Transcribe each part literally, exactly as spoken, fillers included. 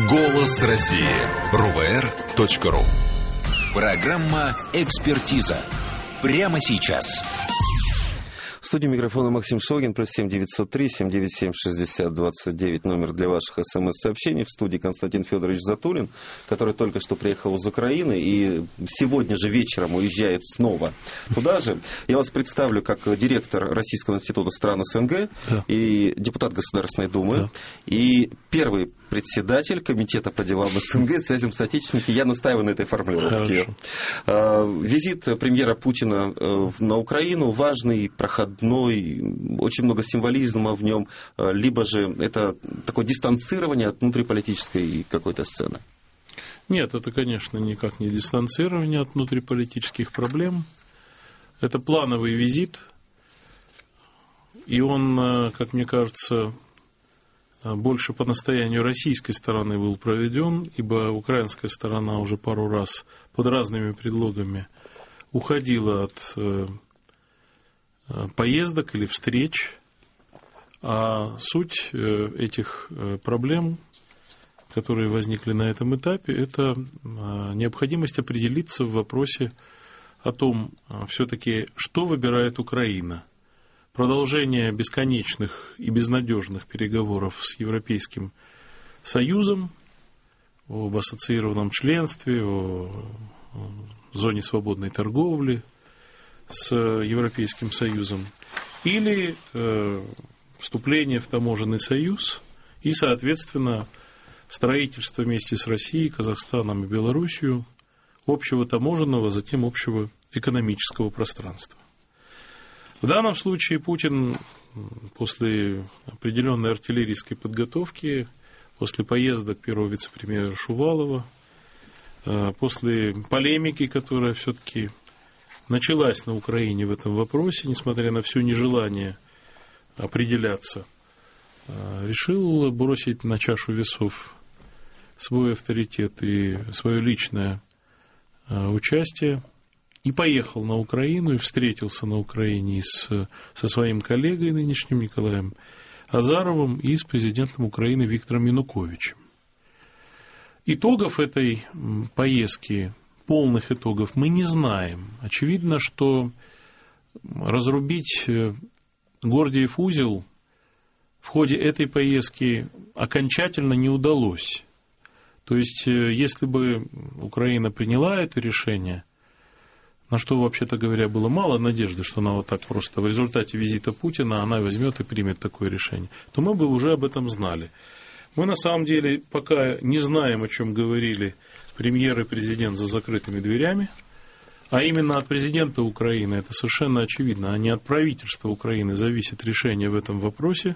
Голос России. эр вэ эр точка ру. Программа «Экспертиза». Прямо сейчас. В студии микрофона Максим Шогин, плюс семь девятьсот три семь девять семь шестьдесят двадцать девять, номер для ваших смс-сообщений. В студии Константин Федорович Затулин, который только что приехал из Украины и сегодня же вечером уезжает снова туда же. Я вас представлю как директор Российского института стран СНГ, да, и депутат Государственной Думы, да, и первый председатель Комитета по делам СНГ, связям с отечественниками. Я настаиваю на этой формулировке. Визит премьера Путина на Украину важный, проходной, очень много символизма в нем, либо же это такое дистанцирование от внутриполитической какой-то сцены? Нет, это, конечно, никак не дистанцирование от внутриполитических проблем. Это плановый визит, и он, как мне кажется, больше по настоянию российской стороны был проведен, ибо украинская сторона уже пару раз под разными предлогами уходила от поездок или встреч, а суть этих проблем, которые возникли на этом этапе, это необходимость определиться в вопросе о том, все-таки, что выбирает Украина. Продолжение бесконечных и безнадежных переговоров с Европейским Союзом об ассоциированном членстве, о зоне свободной торговли с Европейским Союзом, или э, вступление в таможенный союз и, соответственно, строительство вместе с Россией, Казахстаном и Белоруссией общего таможенного, затем общего экономического пространства. В данном случае Путин после определенной артиллерийской подготовки, после поездок первого вице-премьера Шувалова, после полемики, которая все-таки началась на Украине в этом вопросе, несмотря на все нежелание определяться, решил бросить на чашу весов свой авторитет и свое личное участие. И поехал на Украину, и встретился на Украине с, со своим коллегой нынешним Николаем Азаровым и с президентом Украины Виктором Януковичем. Итогов этой поездки, полных итогов, мы не знаем. Очевидно, что разрубить Гордиев узел в ходе этой поездки окончательно не удалось. То есть, если бы Украина приняла это решение, на что, вообще-то говоря, было мало надежды, что она вот так просто в результате визита Путина она возьмет и примет такое решение, то мы бы уже об этом знали. Мы, на самом деле, пока не знаем, о чем говорили премьер и президент за закрытыми дверями, а именно от президента Украины, это совершенно очевидно, а не от правительства Украины зависит решение в этом вопросе.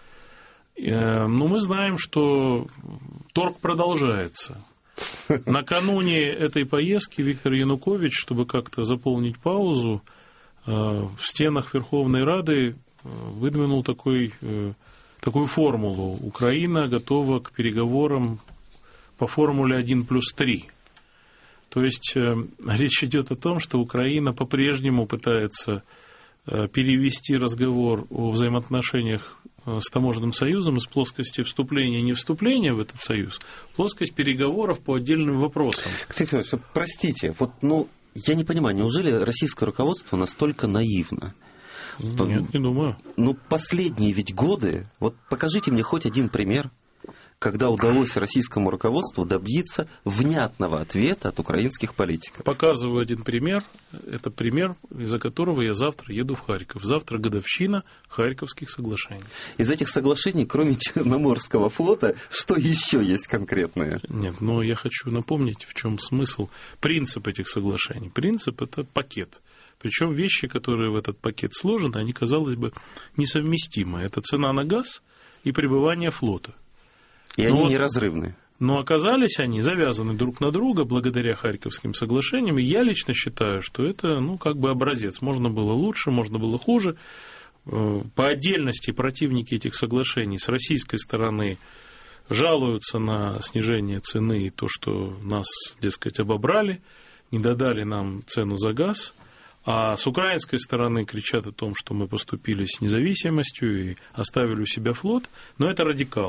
Но мы знаем, что торг продолжается. Накануне этой поездки Виктор Янукович, чтобы как-то заполнить паузу, в стенах Верховной Рады выдвинул такой, такую формулу. Украина готова к переговорам по формуле один плюс три. То есть речь идет о том, что Украина по-прежнему пытается перевести разговор о взаимоотношениях с таможенным союзом из плоскости вступления и не вступления в этот союз, в плоскость переговоров по отдельным вопросам. Кстати, простите, вот, ну, я не понимаю, неужели российское руководство настолько наивно? Нет, не думаю. Ну, последние ведь годы, вот покажите мне хоть один пример, когда удалось российскому руководству добиться внятного ответа от украинских политиков. Показываю один пример. Это пример, из-за которого я завтра еду в Харьков. Завтра годовщина Харьковских соглашений. Из этих соглашений, кроме Черноморского флота, что еще есть конкретное? Нет, но я хочу напомнить, в чем смысл, принцип этих соглашений. Принцип – это пакет. Причем вещи, которые в этот пакет сложены, они, казалось бы, несовместимы. Это цена на газ и пребывание флота. И но они вот, неразрывны. Но оказались они завязаны друг на друга благодаря Харьковским соглашениям. И я лично считаю, что это, ну, как бы образец. Можно было лучше, можно было хуже. По отдельности противники этих соглашений с российской стороны жалуются на снижение цены и то, что нас, дескать, обобрали, не додали нам цену за газ. А с украинской стороны кричат о том, что мы поступили с независимостью и оставили у себя флот. Но это радикалы.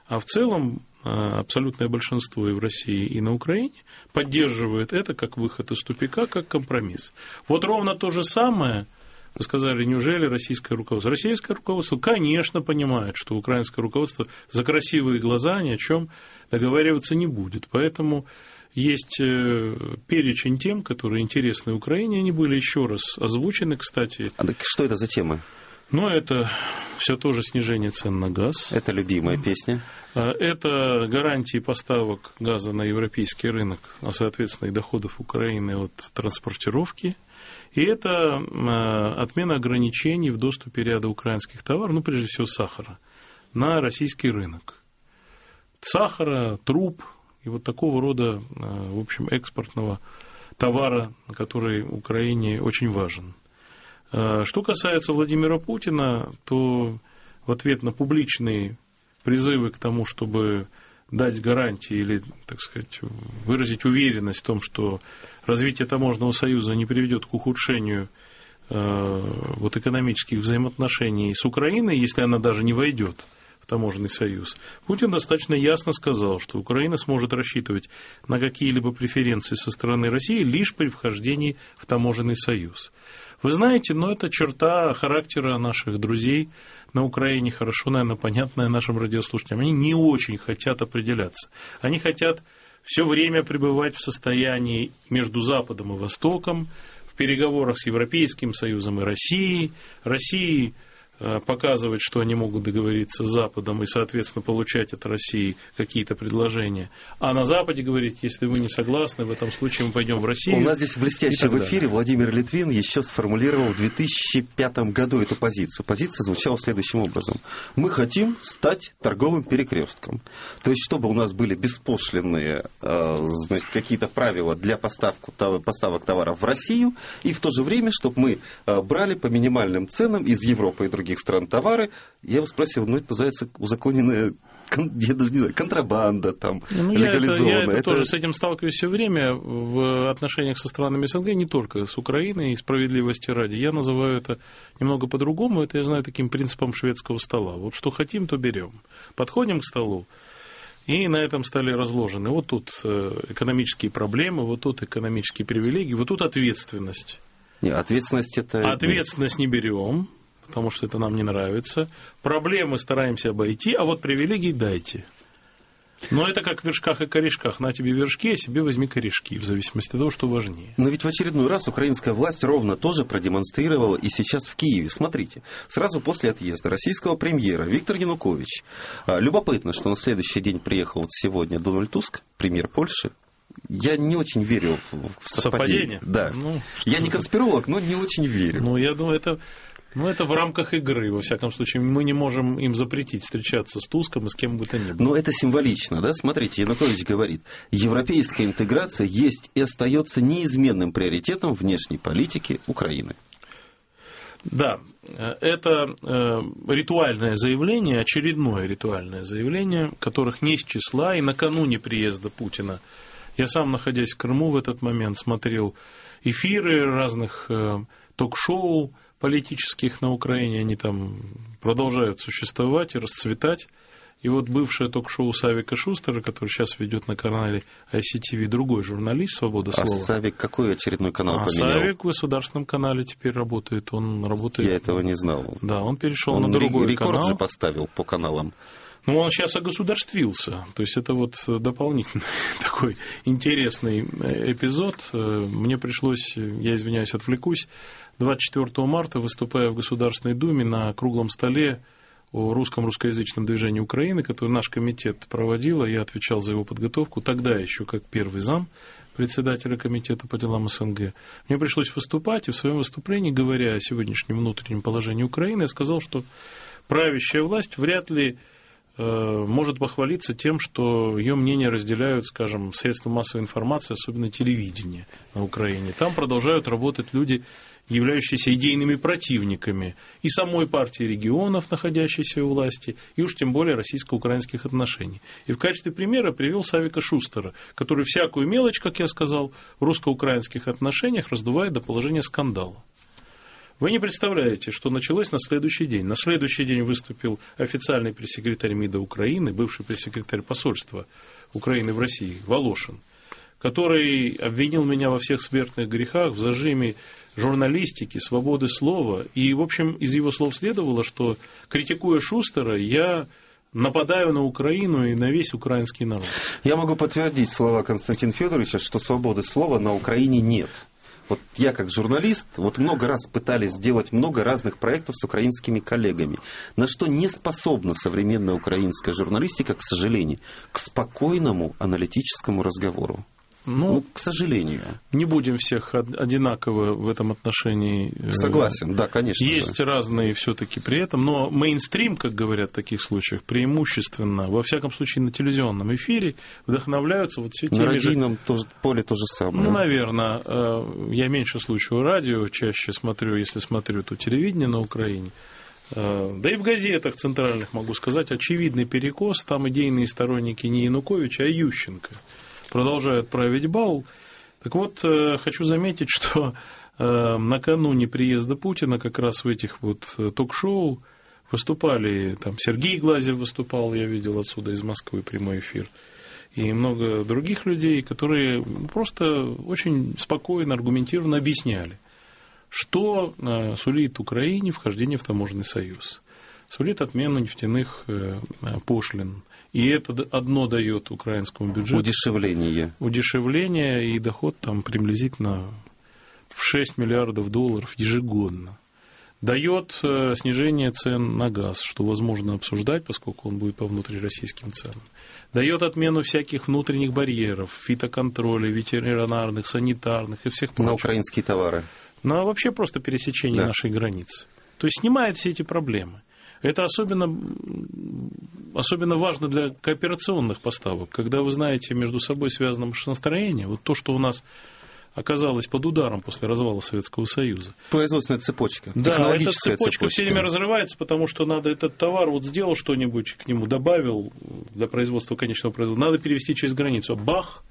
А в целом абсолютное большинство и в России, и на Украине поддерживает это как выход из тупика, как компромисс. Вот ровно то же самое, вы сказали, неужели российское руководство? Российское руководство, конечно, понимает, что украинское руководство за красивые глаза ни о чем договариваться не будет. Поэтому есть перечень тем, которые интересны Украине, они были еще раз озвучены, кстати. А так что это за темы? Ну, это все тоже снижение цен на газ. Это любимая песня. Это гарантии поставок газа на европейский рынок, а соответственно и доходов Украины от транспортировки. И это отмена ограничений в доступе ряда украинских товаров, ну, прежде всего сахара, на российский рынок. Сахара, труб и вот такого рода, в общем, экспортного товара, который Украине очень важен. Что касается Владимира Путина, то в ответ на публичные призывы к тому, чтобы дать гарантии или, так сказать, выразить уверенность в том, что развитие таможенного союза не приведет к ухудшению вот, экономических взаимоотношений с Украиной, если она даже не войдет в таможенный союз, Путин достаточно ясно сказал, что Украина сможет рассчитывать на какие-либо преференции со стороны России лишь при вхождении в таможенный союз. Вы знаете, но это черта характера наших друзей на Украине, хорошо, наверное, понятная нашим радиослушателям. Они не очень хотят определяться. Они хотят все время пребывать в состоянии между Западом и Востоком, в переговорах с Европейским Союзом и Россией. России показывать, что они могут договориться с Западом и, соответственно, получать от России какие-то предложения. А на Западе говорить, если вы не согласны, в этом случае мы пойдем в Россию. У нас здесь блестяще в эфире Владимир Литвин еще сформулировал в две тысячи пятом году эту позицию. Позиция звучала следующим образом. Мы хотим стать торговым перекрестком. То есть, чтобы у нас были беспошлинные значит, какие-то правила для поставку, поставок товаров в Россию, и в то же время, чтобы мы брали по минимальным ценам из Европы и других стран товары. Я его спросил, ну, это называется узаконенная, я даже не знаю, контрабанда, там, ну, легализованная. Я, это, я это... тоже с этим сталкиваюсь все время в отношениях со странами СНГ, не только с Украиной, и справедливости ради. Я называю это немного по-другому, это я знаю таким принципом шведского стола. Вот что хотим, то берем. Подходим к столу, и на этом столе разложены вот тут экономические проблемы, вот тут экономические привилегии, вот тут ответственность. Нет, ответственность это... Ответственность не берем, потому что это нам не нравится. Проблемы стараемся обойти, а вот привилегии дайте. Но это как в вершках и корешках. На тебе вершки, а себе возьми корешки, в зависимости от того, что важнее. Но ведь в очередной раз украинская власть ровно тоже продемонстрировала и сейчас в Киеве. Смотрите, сразу после отъезда российского премьера Виктор Янукович. Любопытно, что на следующий день приехал вот сегодня Дональд Туск, премьер Польши. Я не очень верю в, в совпадение. Совпадение? Да. Ну, я не конспиролог, но не очень верю. Ну, я думаю, это... Ну, это в рамках игры, во всяком случае. Мы не можем им запретить встречаться с Туском и с кем бы то ни было. Но это символично, да? Смотрите, Янукович говорит, европейская интеграция есть и остается неизменным приоритетом внешней политики Украины. Да, это ритуальное заявление, очередное ритуальное заявление, которых не из числа, и накануне приезда Путина. Я сам, находясь в Крыму в этот момент, смотрел эфиры разных ток-шоу политических на Украине, они там продолжают существовать и расцветать. И вот бывшее ток-шоу Савика Шустера, который сейчас ведет на канале ай си ти ви, другой журналист «Свобода слова». А Савик какой очередной канал а поменял? Савик в государственном канале теперь работает. Он работает... Я этого не знал. Да, он перешел он на другой рекорд канал. Он же поставил по каналам. Ну, он сейчас огосударствился. То есть, это вот дополнительный такой интересный эпизод. Мне пришлось, я извиняюсь, отвлекусь, двадцать четвёртого марта, выступая в Государственной Думе на круглом столе о русском русскоязычном движении Украины, который наш комитет проводил, а я отвечал за его подготовку, тогда еще как первый зам председателя комитета по делам СНГ. Мне пришлось выступать, и в своем выступлении, говоря о сегодняшнем внутреннем положении Украины, я сказал, что правящая власть вряд ли может похвалиться тем, что ее мнение разделяют, скажем, средства массовой информации, особенно телевидение на Украине. Там продолжают работать люди, являющиеся идейными противниками и самой партии регионов, находящейся у власти, и уж тем более российско-украинских отношений. И в качестве примера привел Савика Шустера, который всякую мелочь, как я сказал, в русско-украинских отношениях раздувает до положения скандала. Вы не представляете, что началось на следующий день. На следующий день выступил официальный пресс-секретарь МИДа Украины, бывший пресс-секретарь посольства Украины в России, Волошин, который обвинил меня во всех смертных грехах, в зажиме журналистики, свободы слова. И, в общем, из его слов следовало, что, критикуя Шустера, я нападаю на Украину и на весь украинский народ. Я могу подтвердить слова Константина Федоровича, что свободы слова на Украине нет. Вот я как журналист, вот много раз пытались сделать много разных проектов с украинскими коллегами, на что не способна современная украинская журналистика, к сожалению, к спокойному аналитическому разговору. Ну, ну, к сожалению. Не будем всех одинаково в этом отношении. Согласен, да, конечно. Есть же. разные все-таки при этом, но мейнстрим, как говорят в таких случаях, преимущественно, во всяком случае, на телевизионном эфире вдохновляются вот все теми же... На радийном тоже, поле то же самое. Ну, наверное. Я меньше слушаю радио, чаще смотрю, если смотрю, то телевидение на Украине. Да и в газетах центральных, могу сказать, очевидный перекос. Там идейные сторонники не Януковича, а Ющенко продолжают править бал. Так вот, хочу заметить, что накануне приезда Путина как раз в этих вот ток-шоу выступали, там Сергей Глазев выступал, я видел отсюда из Москвы прямой эфир, и много других людей, которые просто очень спокойно, аргументированно объясняли, что сулит Украине вхождение в таможенный союз. Сулит отмену нефтяных пошлин. И это одно дает украинскому бюджету. Удешевление. Удешевление, и доход там приблизительно в шесть миллиардов долларов ежегодно. Дает снижение цен на газ, что возможно обсуждать, поскольку он будет по внутрироссийским ценам. Дает отмену всяких внутренних барьеров, фитоконтроля, ветеринарных, санитарных и всех прочих. На украинские товары. На вообще просто пересечение да. нашей границы. То есть снимает все эти проблемы. Это особенно, особенно важно для кооперационных поставок, когда вы знаете между собой связано машиностроение, вот то, что у нас оказалось под ударом после развала Советского Союза. Производственная цепочка, да, технологическая эта цепочка, цепочка все время разрывается, потому что надо этот товар, вот сделал что-нибудь к нему, добавил для производства конечного производства, надо перевести через границу. Бах!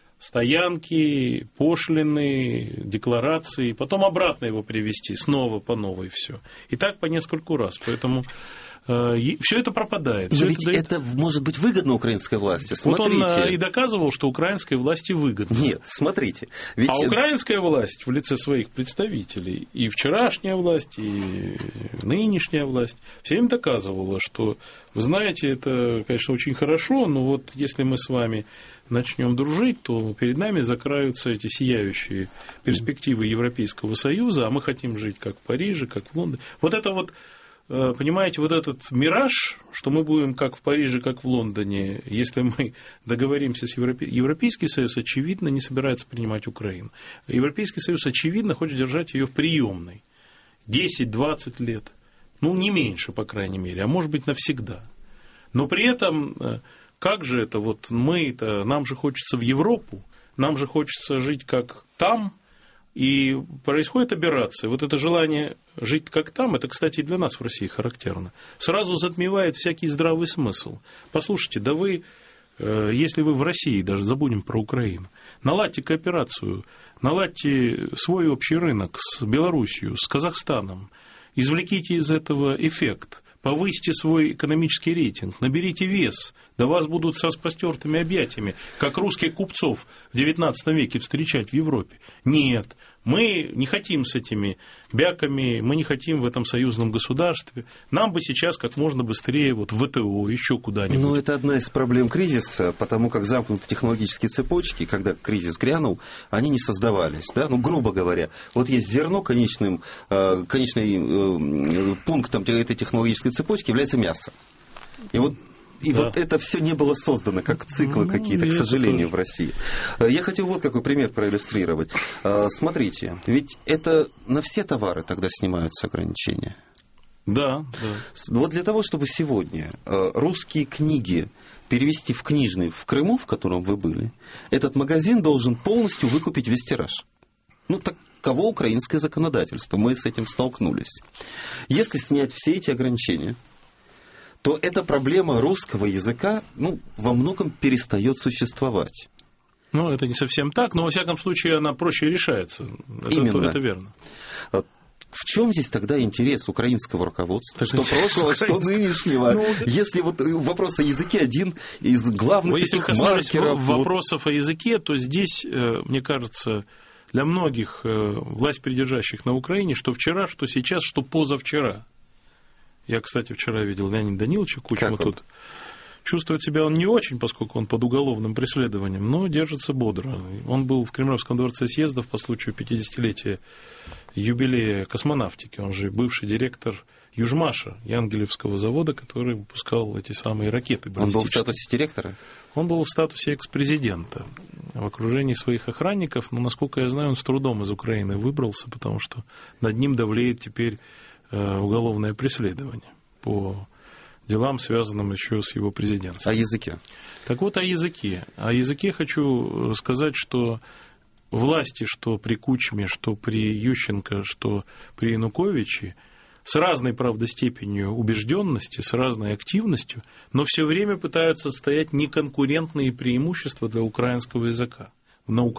Стоянки, пошлины, декларации, потом обратно его привезти, снова по новой все. И так по нескольку раз. Поэтому э, все это пропадает. Но все ведь это, дает... это может быть выгодно украинской власти. Смотрите. Вот он и доказывал, что украинской власти выгодно. Нет, смотрите. Ведь... А украинская власть в лице своих представителей, и вчерашняя власть, и нынешняя власть, все время доказывала, что, вы знаете, это, конечно, очень хорошо, но вот если мы с вами начнем дружить, то перед нами закроются эти сияющие перспективы Европейского Союза, а мы хотим жить как в Париже, как в Лондоне. Вот это вот, понимаете, вот этот мираж, что мы будем как в Париже, как в Лондоне, если мы договоримся с Европейским... Европейский Союз, очевидно, не собирается принимать Украину. Европейский Союз, очевидно, хочет держать ее в приемной десять-двадцать лет, ну, не меньше, по крайней мере, а может быть, навсегда. Но при этом... Как же это? Вот мы-то, нам же хочется в Европу, нам же хочется жить как там, и происходит аберрация. Вот это желание жить как там, это, кстати, и для нас в России характерно, сразу затмевает всякий здравый смысл. Послушайте, да вы, если вы в России, даже забудем про Украину, наладьте кооперацию, наладьте свой общий рынок с Белоруссией, с Казахстаном, извлеките из этого эффект. Повысьте свой экономический рейтинг, наберите вес, да вас будут с распростертыми объятиями, как русских купцов в девятнадцатом веке встречать в Европе. Нет, мы не хотим с этими бяками, мы не хотим в этом союзном государстве. Нам бы сейчас как можно быстрее вот в ВТО, еще куда-нибудь. Ну, это одна из проблем кризиса, потому как замкнутые технологические цепочки, когда кризис грянул, они не создавались. Да? Ну, грубо говоря, вот есть зерно, конечным, конечным пунктом этой технологической цепочки является мясо. И вот И да. вот это все не было создано как циклы ну, какие-то, к сожалению, тоже. В России. Я хотел вот какой пример проиллюстрировать. Смотрите, ведь это на все товары тогда снимаются ограничения. Да, да. Вот для того, чтобы сегодня русские книги перевести в книжный в Крыму, в котором вы были, этот магазин должен полностью выкупить весь тираж. Ну, таково украинское законодательство. Мы с этим столкнулись. Если снять все эти ограничения, то эта проблема русского языка ну, во многом перестает существовать. Ну, это не совсем так, но, во всяком случае, она проще решается. Это, Именно. Это верно. в чем здесь тогда интерес украинского руководства? Что прошлого, что Украинского. нынешнего? Ну, Если вот вопрос о языке один из главных Вы, если таких коснулись маркеров... вот- вопросов о языке, то здесь, э, мне кажется, для многих э, власть придержащих на Украине, что вчера, что сейчас, что позавчера. Я, кстати, вчера видел Леонида Даниловича Кучму Как он? тут. Чувствует себя он не очень, поскольку он под уголовным преследованием, но держится бодро. Он был в Кремлевском дворце съездов по случаю пятидесятилетия юбилея космонавтики. Он же бывший директор Южмаша, Янгелевского завода, который выпускал эти самые ракеты Он был в баллистические. статусе директора? Он был в статусе экс-президента в окружении своих охранников, но, насколько я знаю, он с трудом из Украины выбрался, потому что над ним давлеет теперь э, уголовное преследование по делам, связанным еще с его президентством. О языке. Так вот, о языке. О языке хочу сказать, что власти, что при Кучме, что при Ющенко, что при Януковиче, с разной, правда, степенью убежденности, с разной активностью, но все время пытаются отстоять неконкурентные преимущества для украинского языка. На